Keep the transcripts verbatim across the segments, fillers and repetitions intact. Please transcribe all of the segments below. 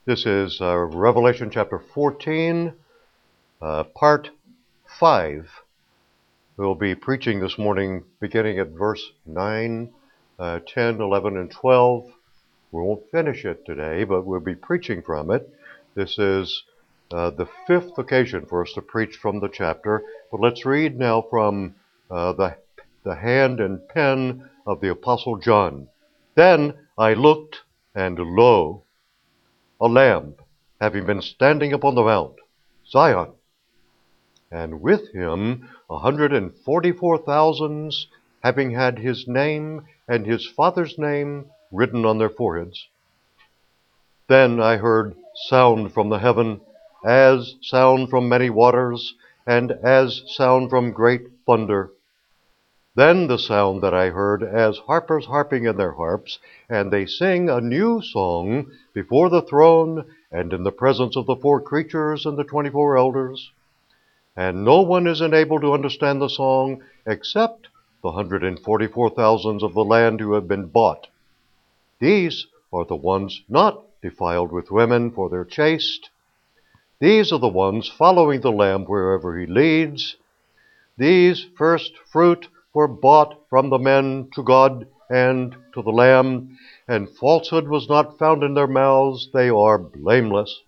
This is uh, Revelation chapter fourteen, uh, part five. We'll be preaching this morning beginning at verse nine, uh, ten, eleven, and twelve. We won't finish it today, but we'll be preaching from it. This is uh, the fifth occasion for us to preach from the chapter. But let's read now from uh, the, the hand and pen of the Apostle John. Then I looked, and lo, a Lamb, having been standing upon the mount, Zion, and with him a hundred and forty-four thousands, having had his name and his Father's name written on their foreheads. Then I heard sound from the heaven, as sound from many waters, and as sound from great thunder. Then the sound that I heard as harpers harping in their harps, and they sing a new song before the throne and in the presence of the four creatures and the twenty-four elders. And no one is enabled to understand the song except the hundred and forty-four thousands of the land who have been bought. These are the ones not defiled with women, for they're chaste. These are the ones following the Lamb wherever he leads. These first fruit were bought from the men to God and to the Lamb, and falsehood was not found in their mouths. They are blameless.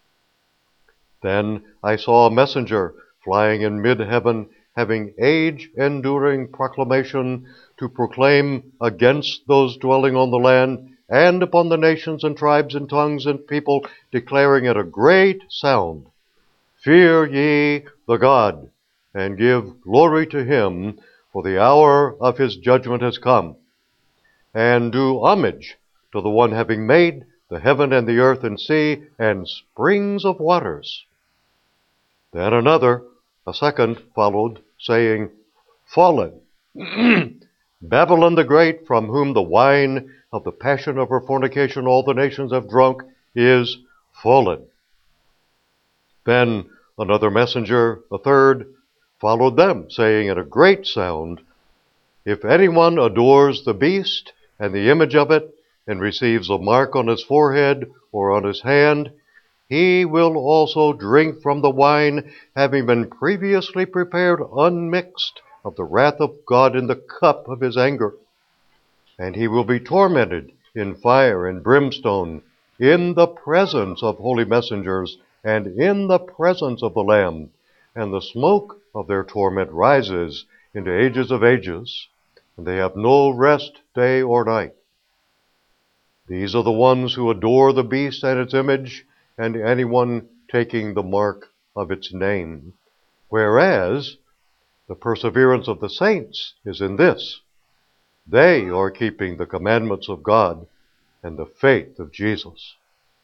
Then I saw a messenger flying in mid-heaven, having age-enduring proclamation to proclaim against those dwelling on the land and upon the nations and tribes and tongues and people, declaring at a great sound, Fear ye the God, and give glory to him, for the hour of his judgment has come. And do homage to the one having made the heaven and the earth and sea and springs of waters. Then another, a second, followed, saying, Fallen, Babylon the Great, from whom the wine of the passion of her fornication all the nations have drunk, is fallen. Then another messenger, a third, followed them, saying in a great sound, If anyone adores the beast and the image of it, and receives a mark on his forehead or on his hand, he will also drink from the wine, having been previously prepared unmixed of the wrath of God in the cup of his anger. And he will be tormented in fire and brimstone, in the presence of holy messengers, and in the presence of the Lamb. And the smoke of their torment rises into ages of ages, and they have no rest day or night. These are the ones who adore the beast and its image, and anyone taking the mark of its name. Whereas the perseverance of the saints is in this: they are keeping the commandments of God and the faith of Jesus.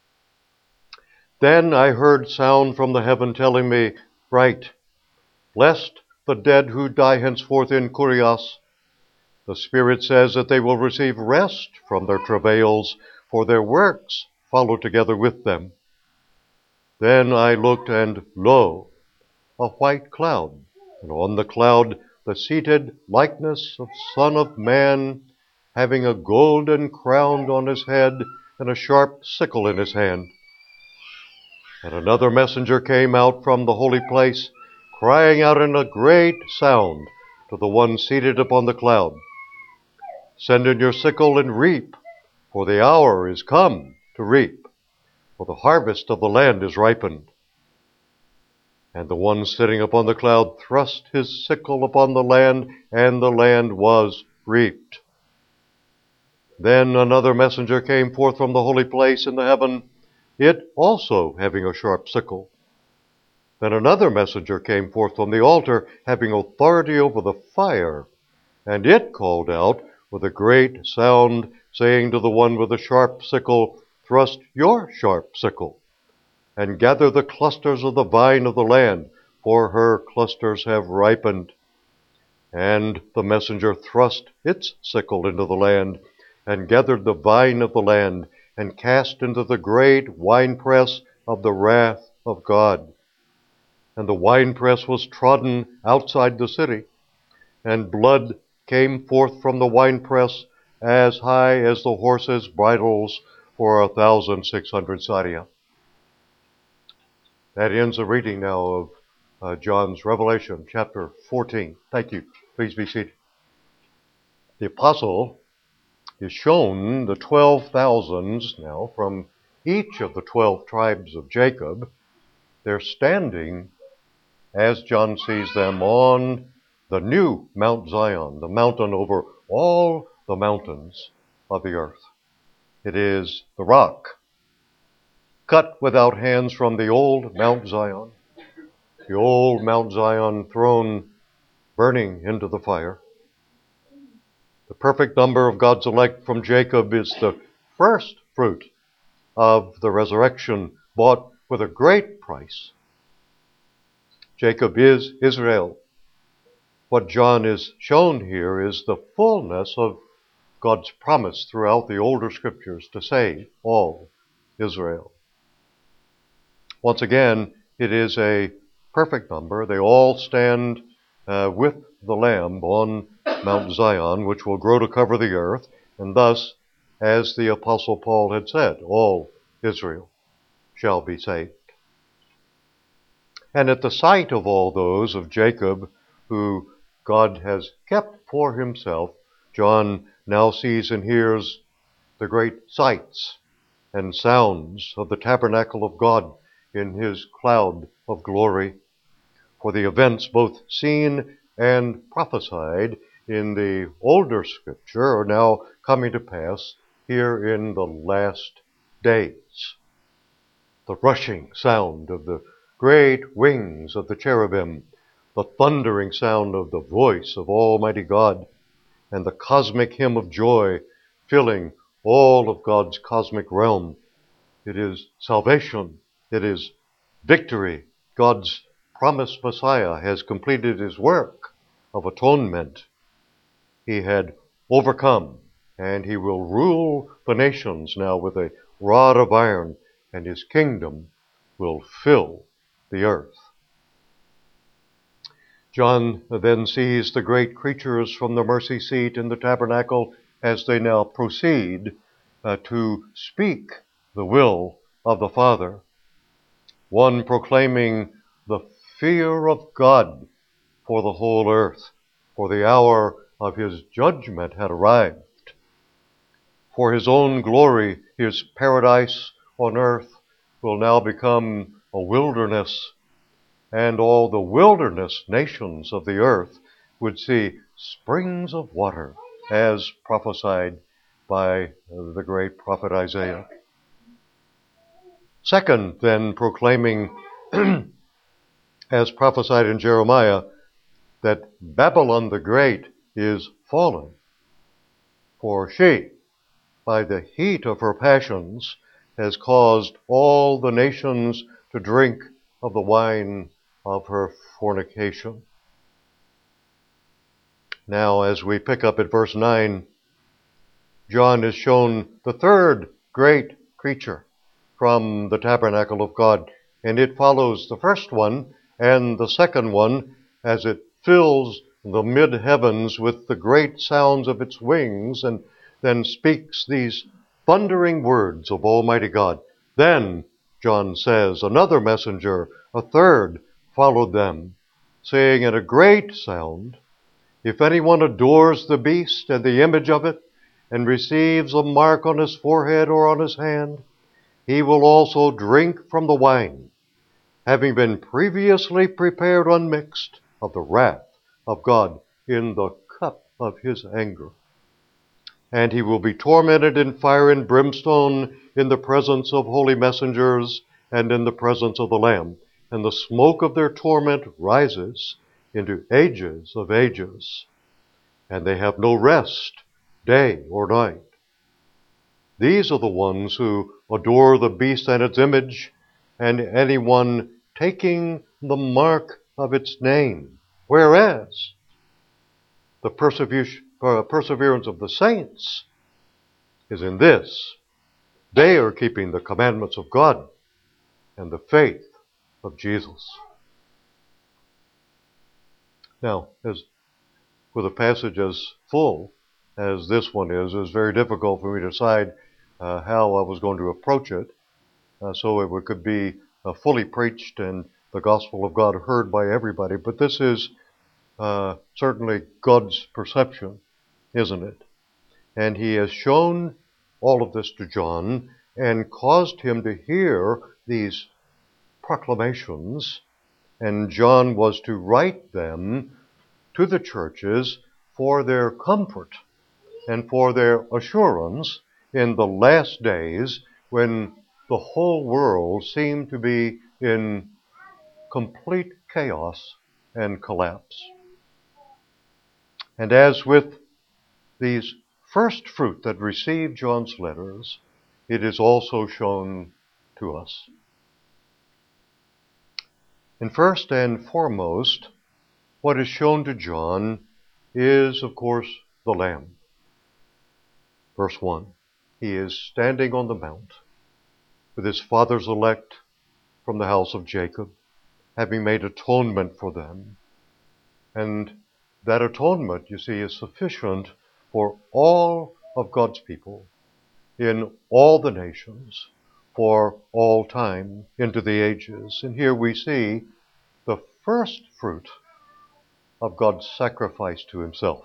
Then I heard sound from the heaven telling me, Write, lest the dead who die henceforth in Kurios, the Spirit says that they will receive rest from their travails, for their works follow together with them. Then I looked, and lo, a white cloud, and on the cloud the seated likeness of Son of Man, having a golden crown on his head, and a sharp sickle in his hand. And another messenger came out from the holy place, crying out in a great sound to the one seated upon the cloud, Send in your sickle and reap, for the hour is come to reap, for the harvest of the land is ripened. And the one sitting upon the cloud thrust his sickle upon the land, and the land was reaped. Then another messenger came forth from the holy place in the heaven, it also having a sharp sickle. Then another messenger came forth from the altar, having authority over the fire, and it called out with a great sound, saying to the one with the sharp sickle, Thrust your sharp sickle, and gather the clusters of the vine of the land, for her clusters have ripened. And the messenger thrust its sickle into the land, and gathered the vine of the land, and cast into the great winepress of the wrath of God. And the winepress was trodden outside the city, and blood came forth from the winepress as high as the horses' bridles for a thousand six hundred sadia. That ends the reading now of uh, John's Revelation, chapter fourteen. Thank you. Please be seated. The apostle is shown the twelve thousands now from each of the twelve tribes of Jacob. They're standing, as John sees them, on the new Mount Zion, the mountain over all the mountains of the earth. It is the rock, cut without hands from the old Mount Zion, the old Mount Zion thrown burning into the fire. The perfect number of God's elect from Jacob is the first fruit of the resurrection, bought with a great price. Jacob is Israel. What John is shown here is the fullness of God's promise throughout the older scriptures to save all Israel. Once again, it is a perfect number. They all stand uh, with the Lamb on Mount Zion, which will grow to cover the earth, and thus, as the Apostle Paul had said, all Israel shall be saved. And at the sight of all those of Jacob who God has kept for himself, John now sees and hears the great sights and sounds of the tabernacle of God in his cloud of glory. For the events both seen and prophesied in the older scripture are now coming to pass here in the last days. The rushing sound of the great wings of the cherubim, the thundering sound of the voice of Almighty God, and the cosmic hymn of joy filling all of God's cosmic realm. It is salvation. It is victory. God's promised Messiah has completed his work of atonement. He had overcome, and he will rule the nations now with a rod of iron, and his kingdom will fill the earth. John then sees the great creatures from the mercy seat in the tabernacle as they now proceed uh, to speak the will of the Father. One proclaiming the fear of God for the whole earth, for the hour of his judgment had arrived. For his own glory, his paradise on earth will now become a wilderness, and all the wilderness nations of the earth would see springs of water, as prophesied by the great prophet Isaiah. Second, then, proclaiming, as prophesied in Jeremiah, that Babylon the Great is fallen, for she, by the heat of her passions, has caused all the nations to drink of the wine of her fornication. Now, as we pick up at verse nine, John is shown the third great creature from the tabernacle of God, and it follows the first one and the second one as it fills the mid-heavens with the great sounds of its wings, and then speaks these thundering words of Almighty God. Then, John says, another messenger, a third, followed them, saying in a great sound, if anyone adores the beast and the image of it, and receives a mark on his forehead or on his hand, he will also drink from the wine, having been previously prepared unmixed of the wrath of God in the cup of his anger. And he will be tormented in fire and brimstone in the presence of holy messengers and in the presence of the Lamb. And the smoke of their torment rises into ages of ages. And they have no rest, day or night. These are the ones who adore the beast and its image, and anyone taking the mark of its name. Whereas the perseverance of the saints is in this: they are keeping the commandments of God and the faith of Jesus. Now, as with a passage as full as this one is, it was very difficult for me to decide uh, how I was going to approach it, uh, so it could be uh, fully preached and the gospel of God heard by everybody, but this is uh, certainly God's perception, isn't it? And he has shown all of this to John and caused him to hear these proclamations, and John was to write them to the churches for their comfort and for their assurance in the last days when the whole world seemed to be in complete chaos and collapse. And as with these first fruit that received John's letters, it is also shown to us. And first and foremost, what is shown to John is, of course, the Lamb. Verse one, he is standing on the mount with his father's elect from the house of Jacob, having made atonement for them. And that atonement, you see, is sufficient for all of God's people in all the nations for all time into the ages. And here we see the first fruit of God's sacrifice to himself.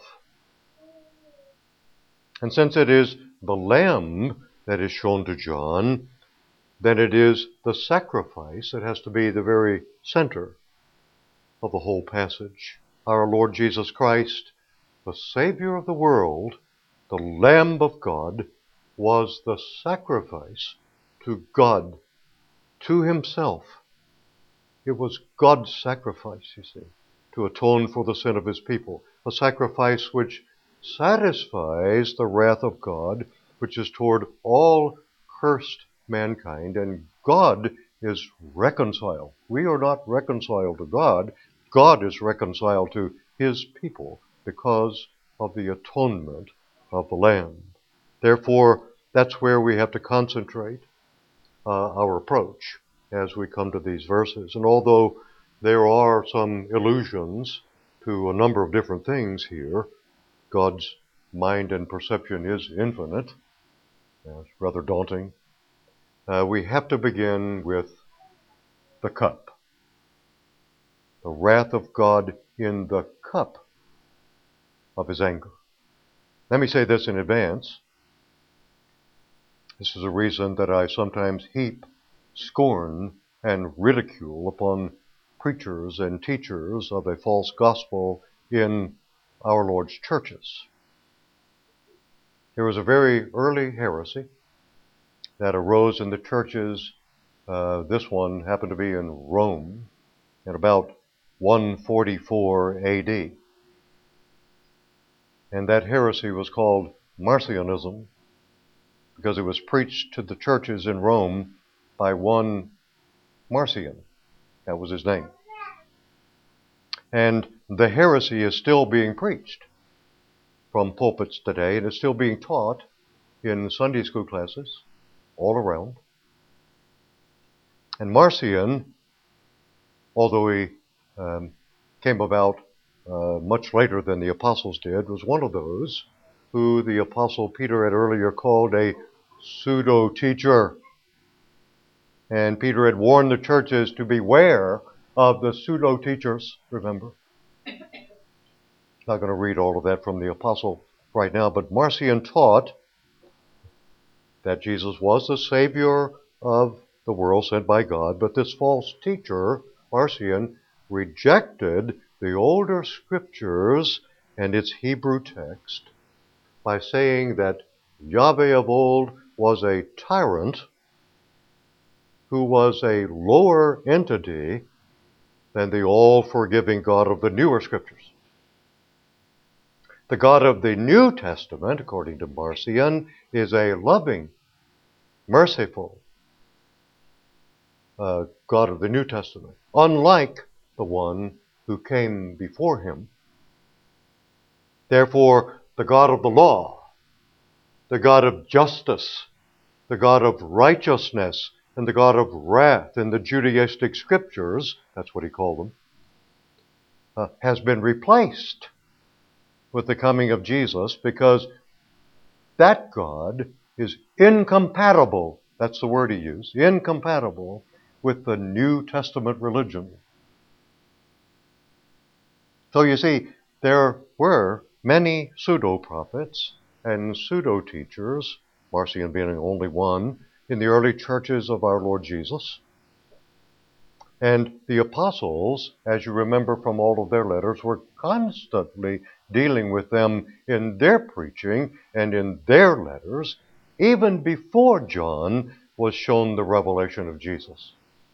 And since it is the Lamb that is shown to John, then it is the sacrifice that has to be the very center of the whole passage. Our Lord Jesus Christ, the Savior of the world, the Lamb of God, was the sacrifice to God, to himself. It was God's sacrifice, you see, to atone for the sin of his people, a sacrifice which satisfies the wrath of God, which is toward all cursed mankind, and God is reconciled. We are not reconciled to God. God is reconciled to his people because of the atonement of the Lamb. Therefore, that's where we have to concentrate uh, our approach as we come to these verses. And although there are some allusions to a number of different things here, God's mind and perception is infinite. Uh, it's rather daunting. Uh, we have to begin with the cup. The wrath of God in the cup of his anger. Let me say this in advance. This is a reason that I sometimes heap scorn and ridicule upon preachers and teachers of a false gospel in our Lord's churches. There was a very early heresy that arose in the churches. Uh, this one happened to be in Rome in about one forty-four A D. And that heresy was called Marcionism because it was preached to the churches in Rome by one Marcion. That was his name. And the heresy is still being preached from pulpits today, and it's still being taught in Sunday school classes all around. And Marcion, although he um, came about uh, much later than the apostles did, was one of those who the apostle Peter had earlier called a pseudo-teacher. And Peter had warned the churches to beware of the pseudo-teachers, remember. Not going to read all of that from the apostle right now, but Marcion taught that Jesus was the Savior of the world sent by God, but this false teacher, Marcion, rejected the older scriptures and its Hebrew text by saying that Yahweh of old was a tyrant who was a lower entity than the all-forgiving God of the newer scriptures. The God of the New Testament, according to Marcion, is a loving, merciful uh, God of the New Testament, unlike the one who came before him. Therefore, the God of the law, the God of justice, the God of righteousness, and the God of wrath in the Judaistic scriptures, that's what he called them, uh, has been replaced with the coming of Jesus, because that God is incompatible, that's the word he used, incompatible with the New Testament religion. So you see, there were many pseudo-prophets and pseudo-teachers, Marcion being only one, in the early churches of our Lord Jesus. And the apostles, as you remember from all of their letters, were constantly dealing with them in their preaching and in their letters, even before John was shown the revelation of Jesus.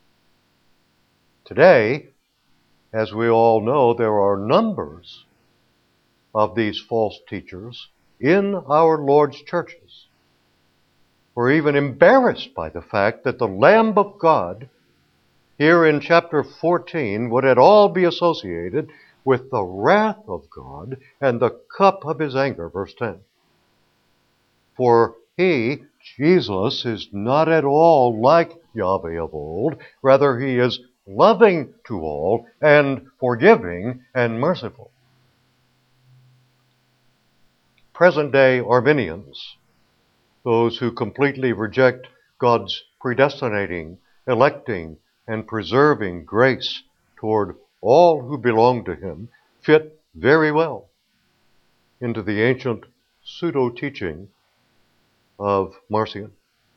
Today, as we all know, there are numbers of these false teachers in our Lord's churches. We're even embarrassed by the fact that the Lamb of God, here in chapter fourteen, would at all be associated with the wrath of God and the cup of his anger, verse ten. For he, Jesus, is not at all like Yahweh of old. Rather, he is loving to all and forgiving and merciful. Present-day Arminians, those who completely reject God's predestinating, electing, and preserving grace toward all who belong to him, fit very well into the ancient pseudo-teaching of Marcion.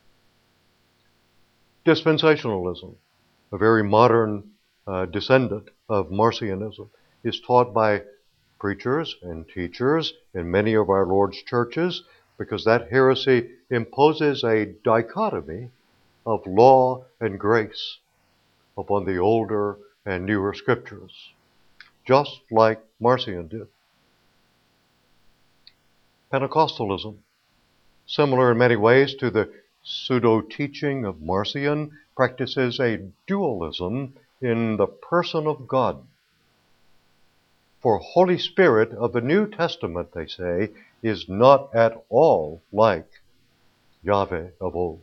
Dispensationalism, a very modern uh, descendant of Marcionism, is taught by preachers and teachers in many of our Lord's churches, because that heresy imposes a dichotomy of law and grace upon the older and newer scriptures, just like Marcion did. Pentecostalism, similar in many ways to the pseudo-teaching of Marcion, practices a dualism in the person of God. For Holy Spirit of the New Testament, they say, is not at all like Yahweh of old.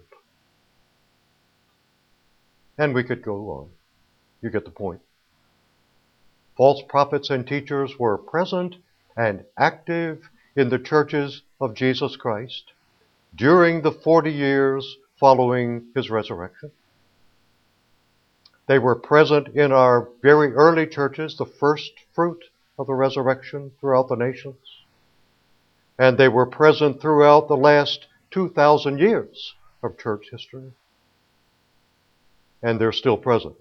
And we could go on. You get the point. False prophets and teachers were present and active in the churches of Jesus Christ during the forty years following his resurrection. They were present in our very early churches, the first fruit of the resurrection throughout the nations. And they were present throughout the last two thousand years of church history. And they're still present.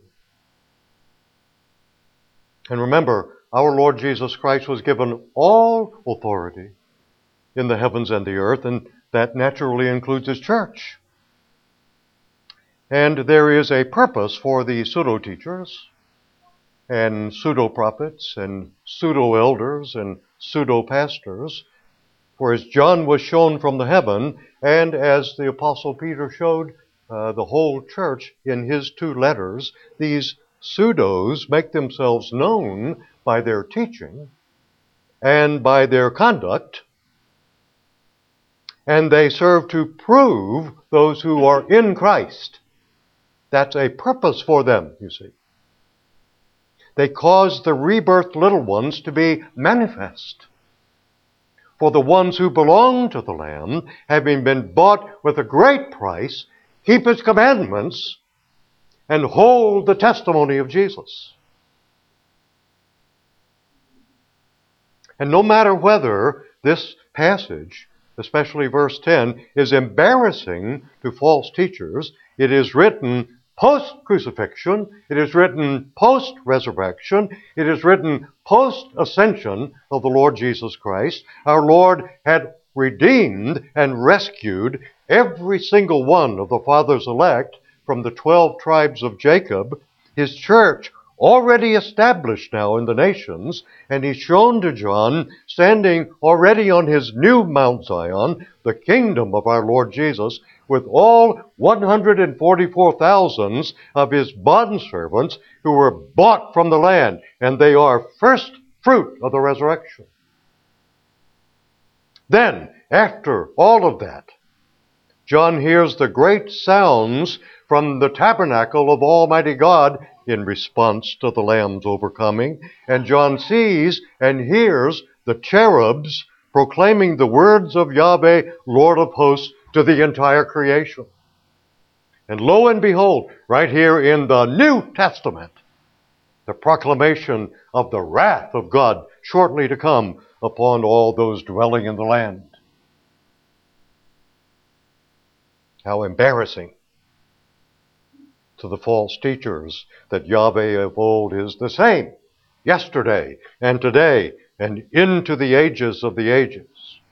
And remember, our Lord Jesus Christ was given all authority in the heavens and the earth, and that naturally includes his church. And there is a purpose for the pseudo-teachers and pseudo-prophets and pseudo-elders and pseudo-pastors. For as John was shown from the heaven, and as the Apostle Peter showed uh, the whole church in his two letters, these pseudos make themselves known by their teaching and by their conduct, and they serve to prove those who are in Christ. That's a purpose for them, you see. They cause the rebirthed little ones to be manifest. For the ones who belong to the Lamb, having been bought with a great price, keep his commandments and hold the testimony of Jesus. And no matter whether this passage, especially verse ten, is embarrassing to false teachers, it is written post-crucifixion, it is written post-resurrection, it is written post-ascension of the Lord Jesus Christ. Our Lord had redeemed and rescued every single one of the Father's elect from the twelve tribes of Jacob, his church already established now in the nations, and he's shown to John, standing already on his new Mount Zion, the kingdom of our Lord Jesus, with all one hundred forty-four thousand of his bondservants who were bought from the land, and they are first fruit of the resurrection. Then, after all of that, John hears the great sounds from the tabernacle of Almighty God in response to the Lamb's overcoming, and John sees and hears the cherubs proclaiming the words of Yahweh, Lord of hosts, to the entire creation. And lo and behold, right here in the New Testament, the proclamation of the wrath of God shortly to come upon all those dwelling in the land. How embarrassing to the false teachers that Yahweh of old is the same yesterday and today and into the ages of the ages.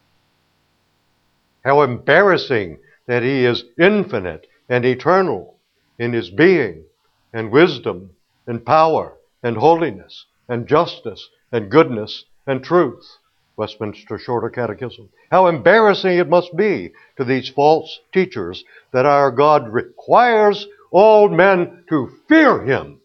How embarrassing that he is infinite and eternal in his being and wisdom and power and holiness and justice and goodness and truth. Westminster Shorter Catechism. How embarrassing it must be to these false teachers that our God requires all men to fear him.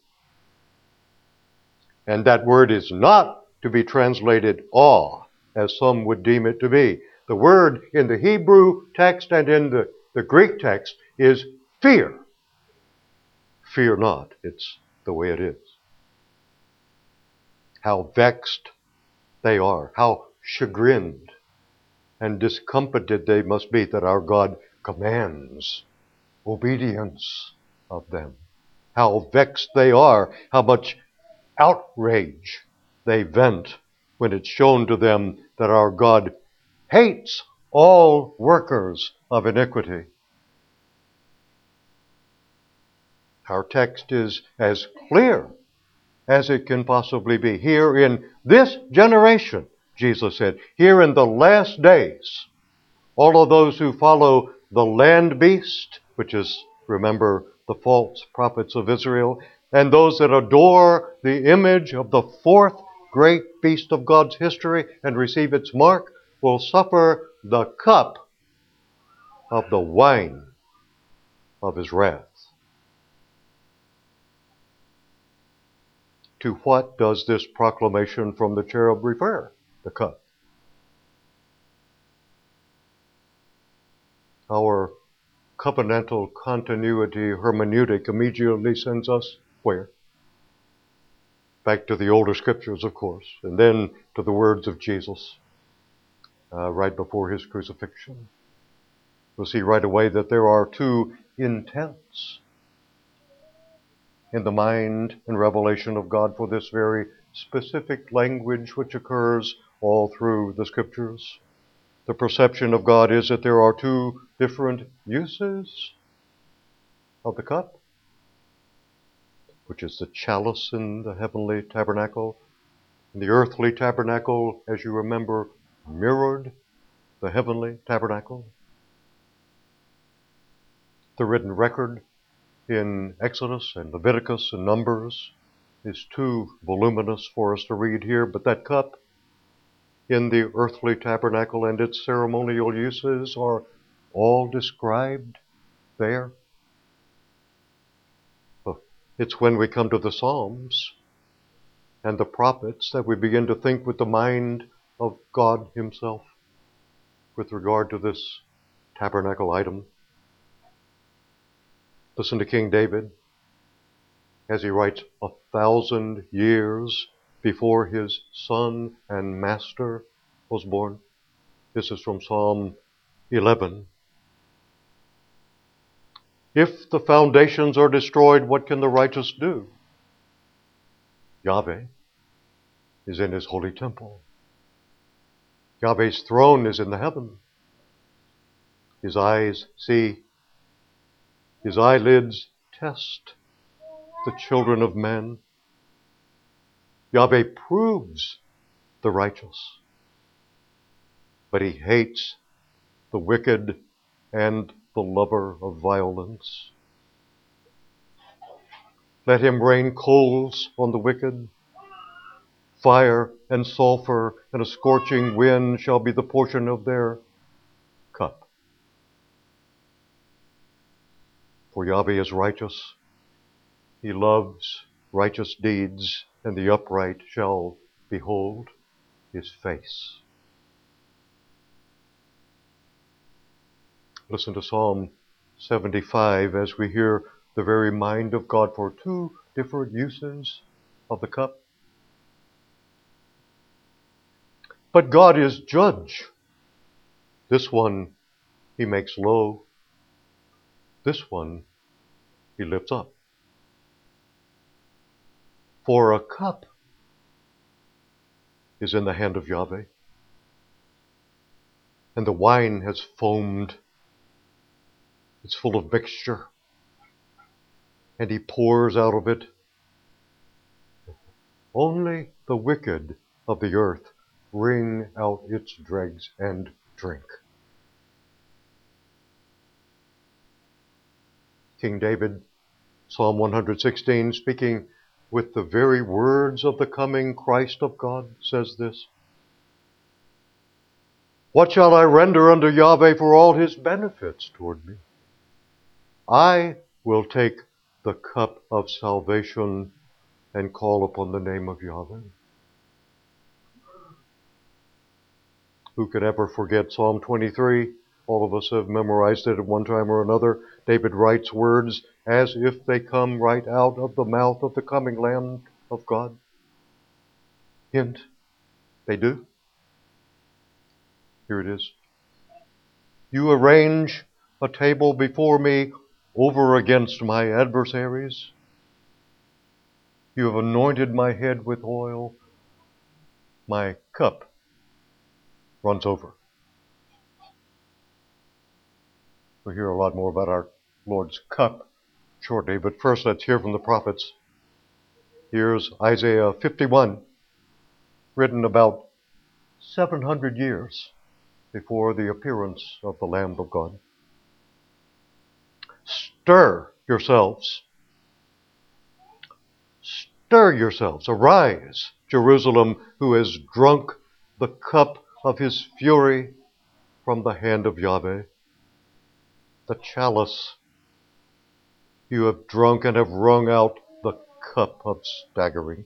And that word is not to be translated awe, as some would deem it to be. The word in the Hebrew text and in the, the Greek text is fear. Fear not. It's the way it is. How vexed they are. How chagrined and discomfited they must be that our God commands obedience of them. How vexed they are. How much outrage they vent when it's shown to them that our God hates all workers of iniquity. Our text is as clear as it can possibly be. Here in this generation, Jesus said, here in the last days, all of those who follow the land beast, which is, remember, the false prophets of Israel, and those that adore the image of the fourth great beast of God's history and receive its mark, will suffer the cup of the wine of his wrath. To what does this proclamation from the cherub refer? The cup. Our covenantal continuity hermeneutic immediately sends us where? Back to the older scriptures, of course, and then to the words of Jesus uh, right before his crucifixion. We'll see right away that there are two intents in the mind and revelation of God for this very specific language which occurs all through the scriptures. The perception of God is that there are two different uses of the cup, which is the chalice in the heavenly tabernacle. And the earthly tabernacle, as you remember, mirrored the heavenly tabernacle. The written record in Exodus and Leviticus and Numbers is too voluminous for us to read here, but that cup in the earthly tabernacle and its ceremonial uses are all described there. It's when we come to the Psalms and the prophets that we begin to think with the mind of God himself with regard to this tabernacle item. Listen to King David as he writes, a thousand years before his son and master was born. This is from Psalm eleven. If the foundations are destroyed, what can the righteous do? Yahweh is in his holy temple. Yahweh's throne is in the heaven. His eyes see. His eyelids test the children of men. Yahweh proves the righteous, but he hates the wicked and the lover of violence. Let him rain coals on the wicked. Fire and sulfur and a scorching wind shall be the portion of their cup. For Yahweh is righteous. He loves righteous deeds, and the upright shall behold his face. Listen to Psalm seventy-five as we hear the very mind of God for two different uses of the cup. But God is judge. This one he makes low. This one he lifts up. For a cup is in the hand of Yahweh, and the wine has foamed. It's full of mixture, and he pours out of it. Only the wicked of the earth wring out its dregs and drink. King David, Psalm one sixteen, speaking with the very words of the coming Christ of God, says this: What shall I render unto Yahweh for all his benefits toward me? I will take the cup of salvation and call upon the name of Yahweh. Who could ever forget Psalm twenty-three? All of us have memorized it at one time or another. David writes words as if they come right out of the mouth of the coming Lamb of God. Hint, they do. Here it is. You arrange a table before me over against my adversaries. You have anointed my head with oil. My cup runs over. We'll hear a lot more about our Lord's cup shortly, but first let's hear from the prophets. Here's Isaiah fifty-one, written about seven hundred years before the appearance of the Lamb of God. Stir yourselves. Stir yourselves. Arise, Jerusalem, who has drunk the cup of his fury from the hand of Yahweh. The chalice you have drunk and have wrung out the cup of staggering.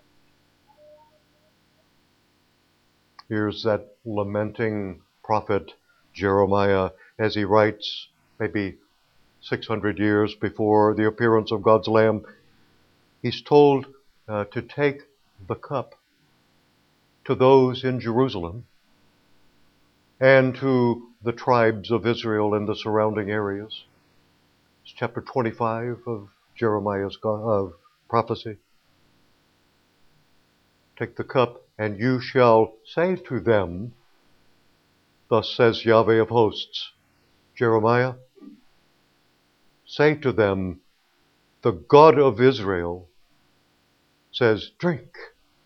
Here's that lamenting prophet Jeremiah as he writes, maybe six hundred years before the appearance of God's Lamb. He's told uh, to take the cup to those in Jerusalem and to the tribes of Israel in the surrounding areas. It's chapter twenty-five of Jeremiah's uh, prophecy. Take the cup, and you shall say to them, thus says Yahweh of hosts, Jeremiah, say to them, the God of Israel says, drink,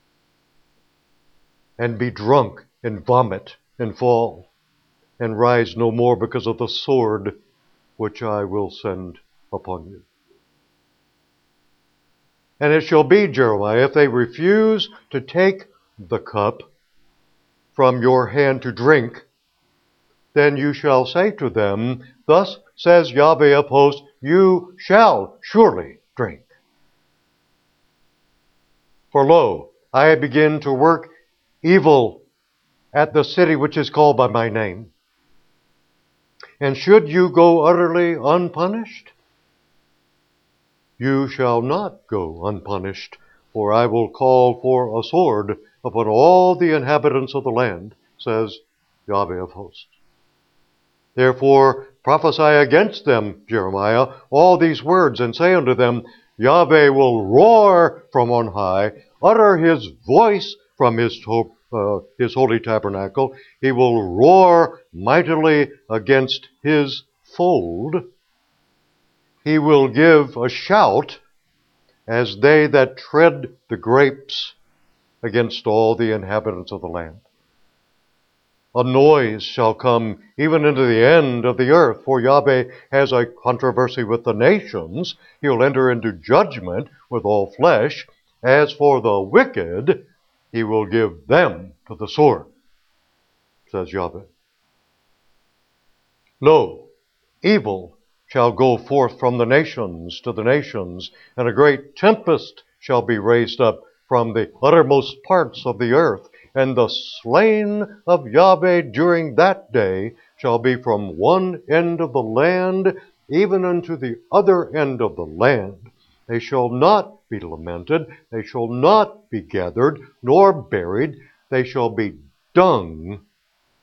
and be drunk, and vomit, and fall, and rise no more because of the sword which I will send upon you. And it shall be, Jeremiah, if they refuse to take the cup from your hand to drink, then you shall say to them, thus says Yahweh of hosts, you shall surely drink. For lo, I begin to work evil at the city which is called by my name. And should you go utterly unpunished? You shall not go unpunished, for I will call for a sword upon all the inhabitants of the land, says Yahweh of hosts. Therefore prophesy against them, Jeremiah, all these words, and say unto them, Yahweh will roar from on high, utter his voice from his, to- uh, his holy tabernacle. He will roar mightily against his fold. He will give a shout as they that tread the grapes against all the inhabitants of the land. A noise shall come even into the end of the earth, for Yahweh has a controversy with the nations. He'll enter into judgment with all flesh. As for the wicked, he will give them to the sword, says Yahweh. Lo, evil shall go forth from the nations to the nations, and a great tempest shall be raised up from the uttermost parts of the earth. And the slain of Yahweh during that day shall be from one end of the land even unto the other end of the land. They shall not be lamented, they shall not be gathered, nor buried. They shall be dung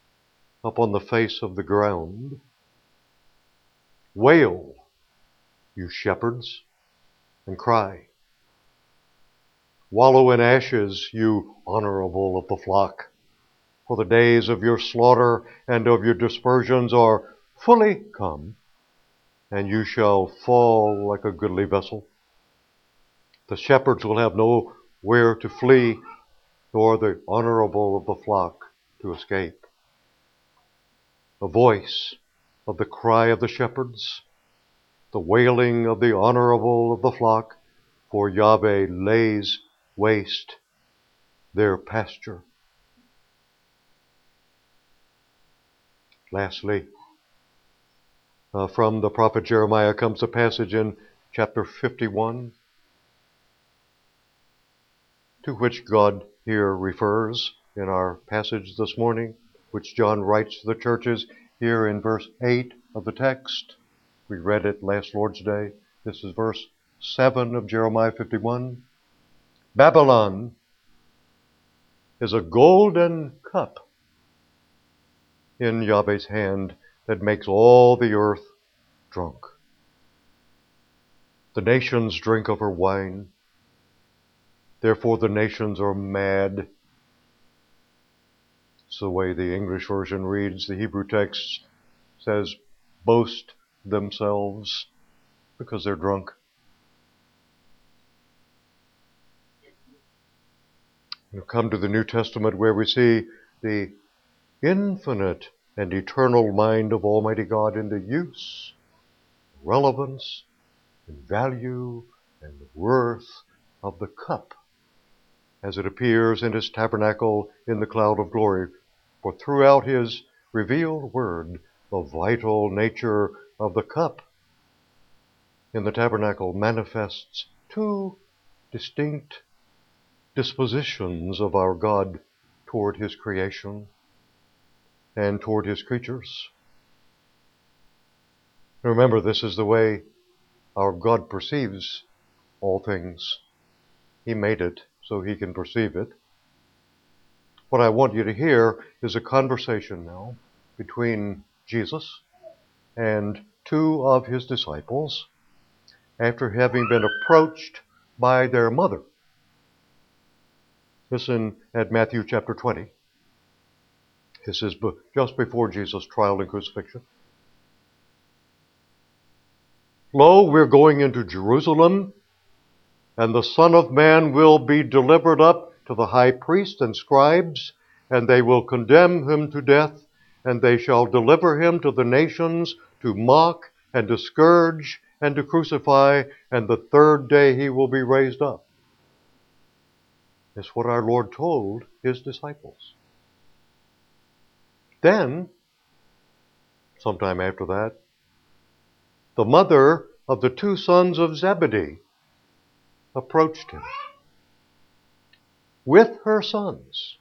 upon the face of the ground. Wail, you shepherds, and cry. Wallow in ashes, you honorable of the flock, for the days of your slaughter and of your dispersions are fully come, and you shall fall like a goodly vessel. The shepherds will have nowhere to flee, nor the honorable of the flock to escape. The voice of the cry of the shepherds, the wailing of the honorable of the flock, for Yahweh lays waste their pasture. Lastly, uh, from the prophet Jeremiah comes a passage in chapter fifty-one, to which God here refers in our passage this morning, which John writes to the churches here in verse eight of the text. We read it last Lord's Day. This is verse seven of Jeremiah fifty-one. Babylon is a golden cup in Yahweh's hand that makes all the earth drunk. The nations drink of her wine. Therefore the nations are mad. It's the way the English version reads. The Hebrew text says, boast themselves because they're drunk. We come to the New Testament where we see the infinite and eternal mind of Almighty God in the use, relevance, and value, and worth of the cup as it appears in his tabernacle in the cloud of glory. For throughout his revealed word, the vital nature of the cup in the tabernacle manifests two distinct dispositions of our God toward his creation and toward his creatures. Remember, this is the way our God perceives all things. He made it so he can perceive it. What I want you to hear is a conversation now between Jesus and two of his disciples after having been approached by their mother. Listen at Matthew chapter twenty. This is just before Jesus' trial and crucifixion. Lo, we're going into Jerusalem, and the Son of Man will be delivered up to the high priests and scribes, and they will condemn him to death, and they shall deliver him to the nations to mock and to scourge and to crucify, and the third day he will be raised up. That's what our Lord told his disciples. Then, sometime after that, the mother of the two sons of Zebedee approached him with her sons,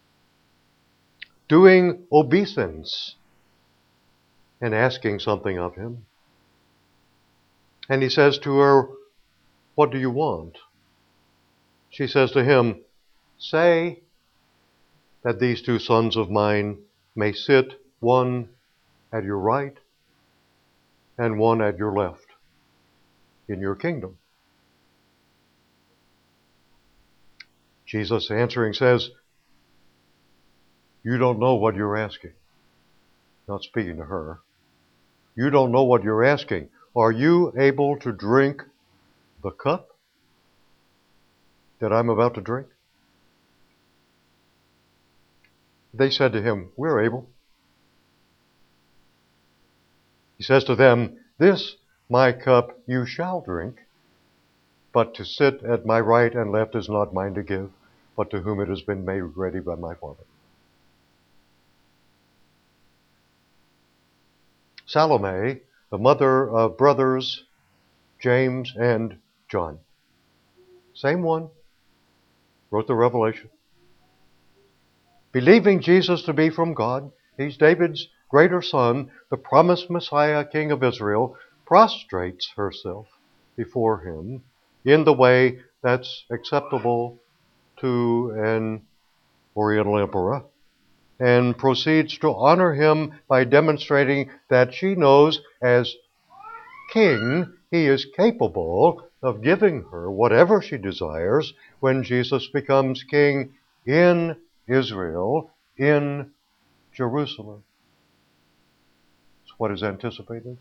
doing obeisance and asking something of him. And he says to her, what do you want? She says to him, say that these two sons of mine may sit one at your right and one at your left in your kingdom. Jesus answering says, you don't know what you're asking. Not speaking to her. You don't know what you're asking. Are you able to drink the cup that I'm about to drink? They said to him, we're able. He says to them, this my cup you shall drink, but to sit at my right and left is not mine to give, but to whom it has been made ready by my Father. Salome, the mother of brothers James and John, same one, wrote the Revelation. Believing Jesus to be from God, he's David's greater son, the promised Messiah, King of Israel, prostrates herself before him in the way that's acceptable to an Oriental emperor, and proceeds to honor him by demonstrating that she knows as king he is capable of giving her whatever she desires when Jesus becomes king in Israel, in Jerusalem. It's what is anticipated.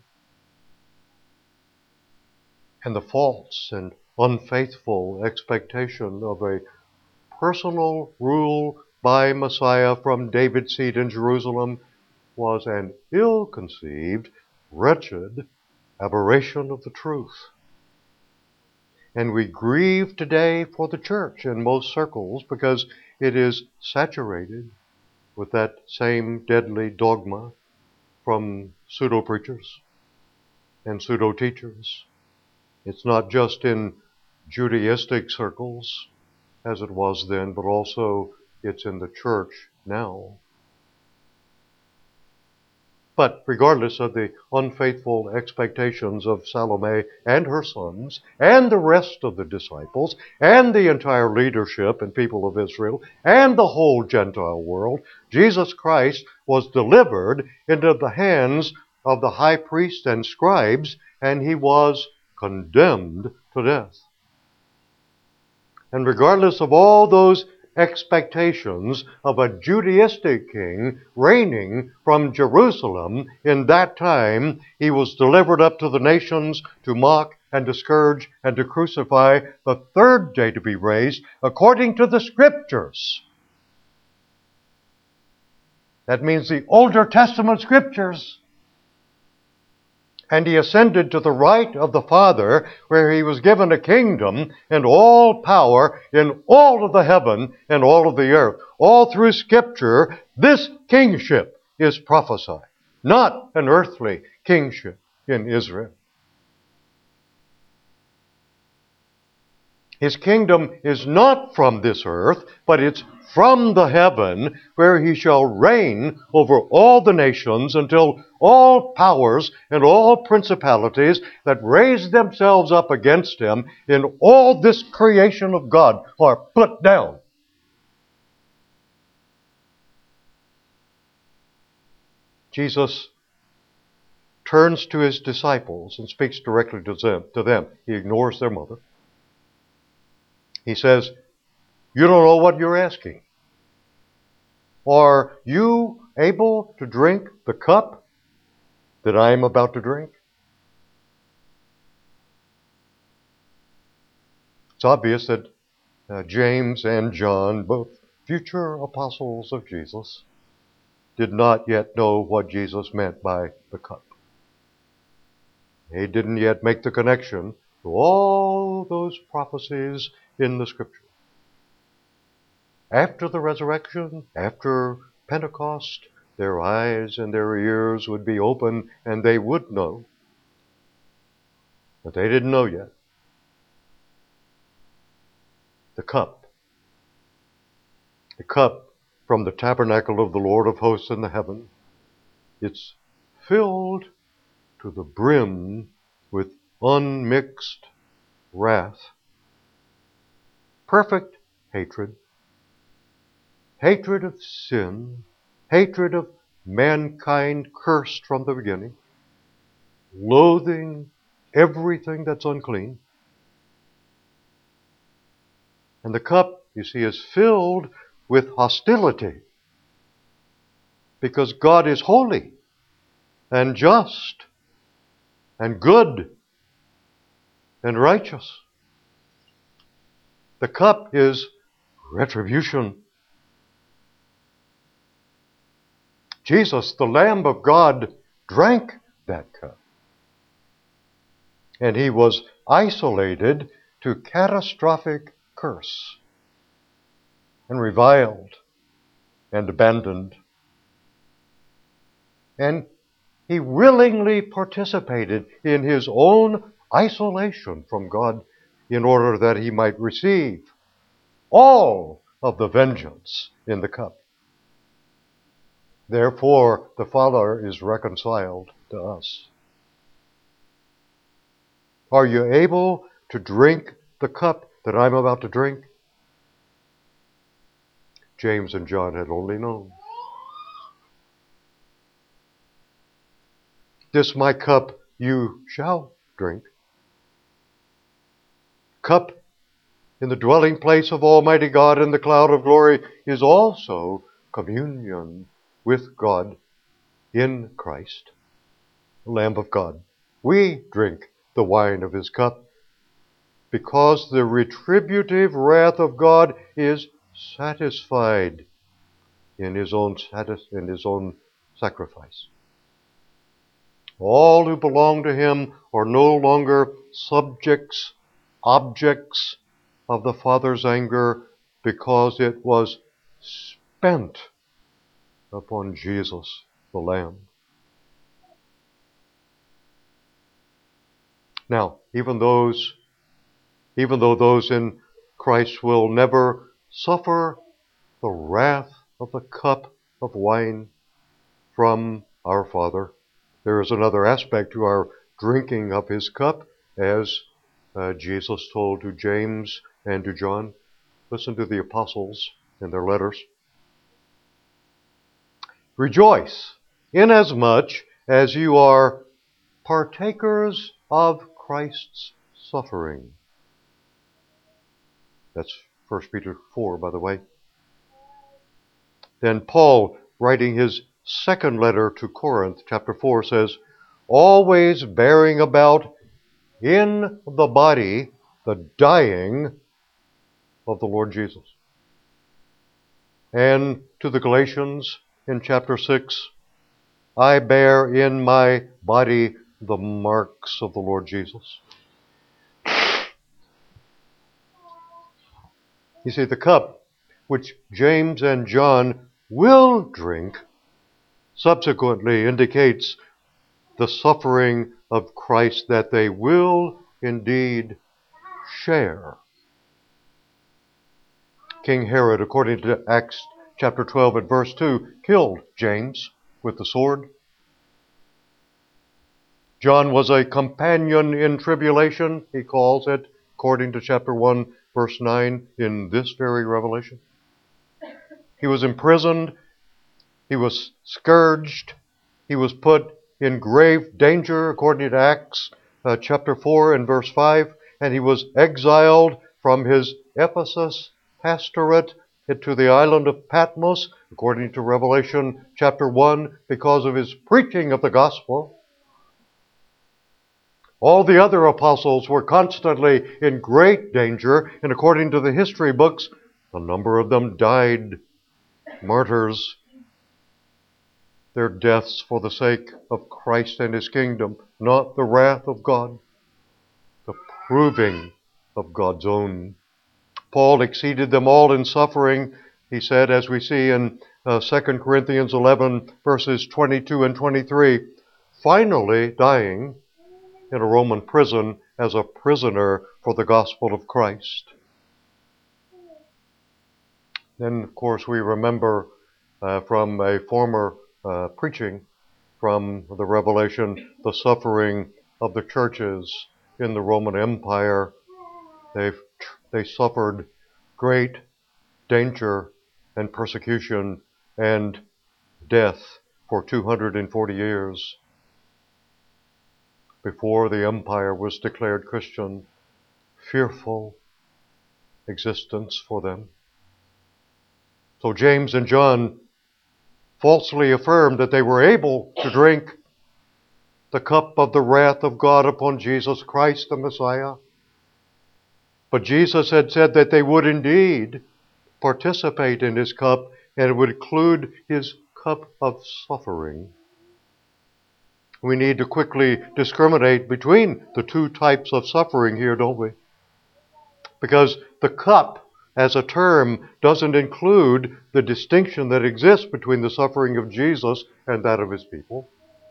And the false and unfaithful expectation of a personal rule by Messiah from David's seat in Jerusalem was an ill-conceived, wretched aberration of the truth. And we grieve today for the church in most circles because it is saturated with that same deadly dogma from pseudo-preachers and pseudo-teachers. It's not just in Judaistic circles, as it was then, but also it's in the church now. But regardless of the unfaithful expectations of Salome and her sons, and the rest of the disciples, and the entire leadership and people of Israel, and the whole Gentile world, Jesus Christ was delivered into the hands of the high priests and scribes, and he was condemned to death. And regardless of all those expectations of a Judaistic king reigning from Jerusalem in that time, he was delivered up to the nations to mock and to scourge and to crucify, the third day to be raised according to the Scriptures. That means the Older Testament Scriptures. And he ascended to the right of the Father, where he was given a kingdom and all power in all of the heaven and all of the earth. All through Scripture, this kingship is prophesied, not an earthly kingship in Israel. His kingdom is not from this earth, but it's from the heaven, where he shall reign over all the nations until all powers and all principalities that raise themselves up against him in all this creation of God are put down. Jesus turns to his disciples and speaks directly to them. To them. He ignores their mother. He says, "You don't know what you're asking. Are you able to drink the cup that I am about to drink?" It's obvious that uh, James and John, both future apostles of Jesus, did not yet know what Jesus meant by the cup. They didn't yet make the connection to all those prophecies in the Scripture. After the resurrection, after Pentecost, their eyes and their ears would be open and they would know. But they didn't know yet. The cup. The cup from the tabernacle of the Lord of hosts in the heaven. It's filled to the brim with unmixed wrath. Perfect hatred. Hatred of sin, hatred of mankind cursed from the beginning, loathing everything that's unclean. And the cup, you see, is filled with hostility because God is holy and just and good and righteous. The cup is retribution. Jesus, the Lamb of God, drank that cup. And he was isolated to catastrophic curse and reviled and abandoned. And he willingly participated in his own isolation from God in order that he might receive all of the vengeance in the cup. Therefore, the Father is reconciled to us. Are you able to drink the cup that I'm about to drink? James and John had only known. This my cup you shall drink, cup in the dwelling place of Almighty God in the cloud of glory is also communion with God in Christ, the Lamb of God. We drink the wine of his cup because the retributive wrath of God is satisfied in his own satis- in his own sacrifice. All who belong to him are no longer subjects, objects of the Father's anger, because it was spent upon Jesus, the Lamb. Now, even those, even though those in Christ will never suffer the wrath of the cup of wine from our Father, there is another aspect to our drinking of his cup, as uh, Jesus told to James and to John. Listen to the apostles in their letters. Rejoice, inasmuch as you are partakers of Christ's suffering. That's First Peter four, by the way. Then Paul, writing his second letter to Corinth, chapter four, says, always bearing about in the body the dying of the Lord Jesus. And to the Galatians in chapter six, I bear in my body the marks of the Lord Jesus. You see, the cup which James and John will drink subsequently indicates the suffering of Christ that they will indeed share. King Herod, according to Acts chapter twelve and verse two, killed James with the sword. John was a companion in tribulation, he calls it, according to chapter one, verse nine, in this very revelation. He was imprisoned, he was scourged, he was put in grave danger, according to Acts uh, chapter four and verse five, and he was exiled from his Ephesus pastorate to the island of Patmos, according to Revelation chapter one, because of his preaching of the gospel. All the other apostles were constantly in great danger, and according to the history books, a number of them died martyrs, their deaths for the sake of Christ and his kingdom, not the wrath of God, the proving of God's own. Paul exceeded them all in suffering, he said, as we see in uh, Second Corinthians eleven, verses twenty-two and twenty-three, finally dying in a Roman prison as a prisoner for the gospel of Christ. Then, of course, we remember uh, from a former uh, preaching from the Revelation the suffering of the churches in the Roman Empire. They've, they suffered great danger and persecution and death for two hundred forty years before the empire was declared Christian. Fearful existence for them. So James and John falsely affirmed that they were able to drink the cup of the wrath of God upon Jesus Christ, the Messiah. But Jesus had said that they would indeed participate in his cup, and it would include his cup of suffering. We need to quickly discriminate between the two types of suffering here, don't we? Because the cup as a term doesn't include the distinction that exists between the suffering of Jesus and that of his people.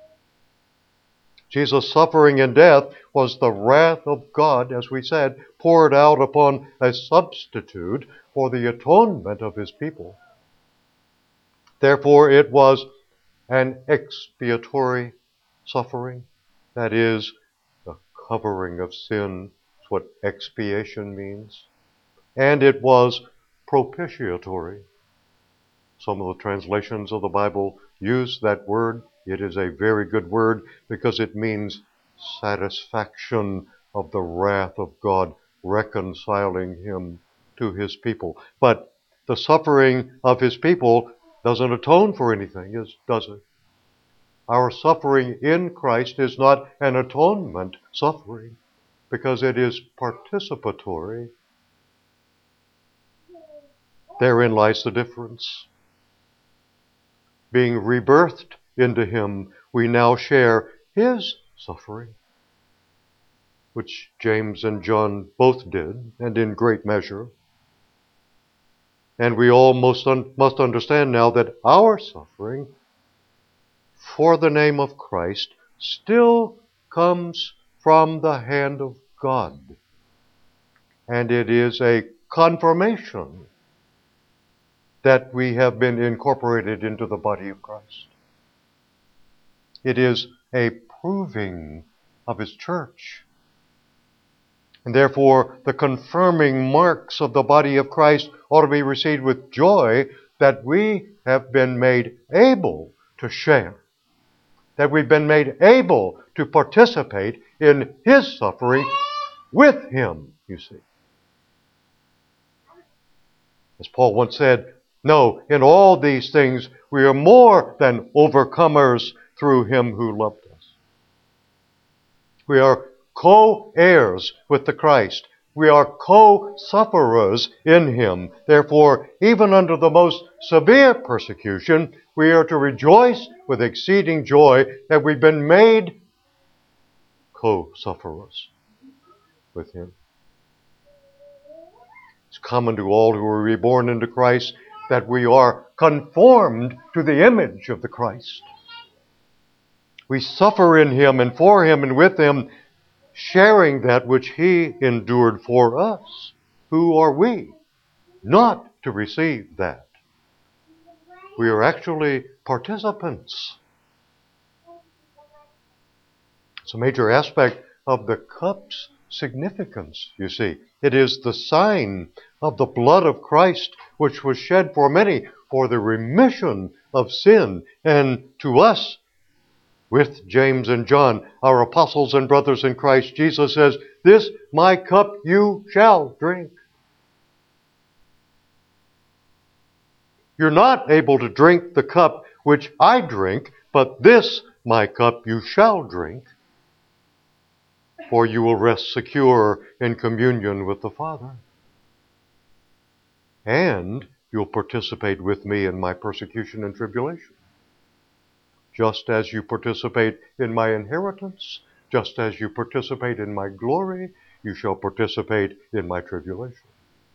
Jesus' suffering and death was the wrath of God, as we said, poured out upon a substitute for the atonement of his people. Therefore, it was an expiatory suffering, that is, the covering of sin. That's what expiation means. And it was propitiatory. Some of the translations of the Bible use that word. It is a very good word because it means satisfaction of the wrath of God reconciling him to his people. But the suffering of his people doesn't atone for anything, does it? Our suffering in Christ is not an atonement suffering, because it is participatory. Therein lies the difference. Being rebirthed into him, we now share his suffering, which James and John both did, and in great measure. And we all must, un- must understand now that our suffering for the name of Christ still comes from the hand of God. And it is a confirmation that we have been incorporated into the body of Christ. It is a proving of his church. And therefore, the confirming marks of the body of Christ ought to be received with joy that we have been made able to share, that we've been made able to participate in his suffering with him, you see. As Paul once said, no, in all these things we are more than overcomers through him who loved us. We are co-heirs with the Christ. We are co-sufferers in him. Therefore, even under the most severe persecution, we are to rejoice with exceeding joy that we've been made co-sufferers with him. It's common to all who are reborn into Christ that we are conformed to the image of the Christ. We suffer in him and for him and with him, sharing that which he endured for us. Who are we not to receive that? We are actually participants. It's a major aspect of the cup's significance, you see. It is the sign of the blood of Christ, which was shed for many for the remission of sin. And to us, with James and John, our apostles and brothers in Christ, Jesus says, "This my cup you shall drink." You're not able to drink the cup which I drink, but this my cup you shall drink, for you will rest secure in communion with the Father. And you'll participate with me in my persecution and tribulation. Just as you participate in my inheritance, just as you participate in my glory, you shall participate in my tribulation.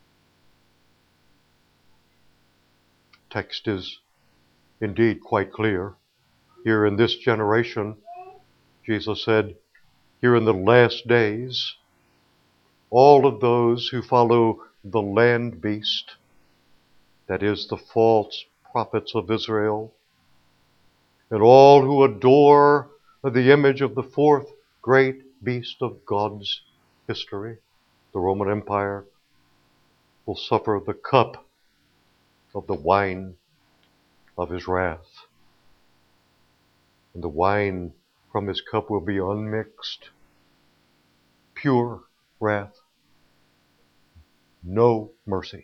Text is indeed quite clear. Here in this generation, Jesus said, here in the last days, all of those who follow the land beast, that is the false prophets of Israel, and all who adore the image of the fourth great beast of God's history, the Roman Empire, will suffer the cup of the wine of his wrath. And the wine from his cup will be unmixed, pure wrath, no mercy.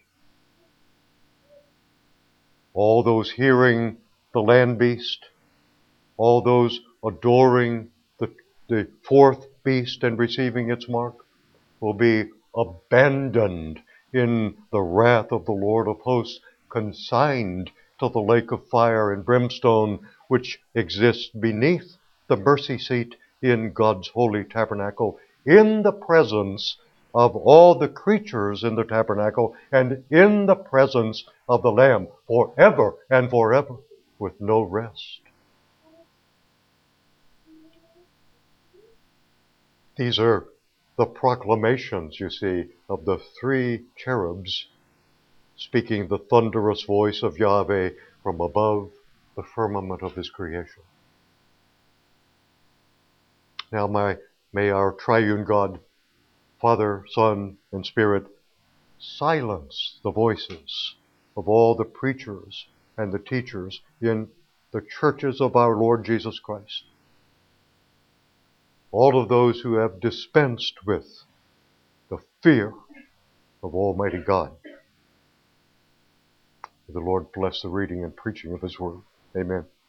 All those hearing the land beast, all those adoring the, the fourth beast and receiving its mark, will be abandoned in the wrath of the Lord of hosts, consigned to the lake of fire and brimstone, which exists beneath the mercy seat in God's holy tabernacle, in the presence of all the creatures in the tabernacle, and in the presence of the Lamb, forever and forever, with no rest. These are the proclamations, you see, of the three cherubs speaking the thunderous voice of Yahweh from above the firmament of his creation. Now my, may our triune God, Father, Son, and Spirit, silence the voices of all the preachers and the teachers in the churches of our Lord Jesus Christ. All of those who have dispensed with the fear of Almighty God. May the Lord bless the reading and preaching of His word. Amen.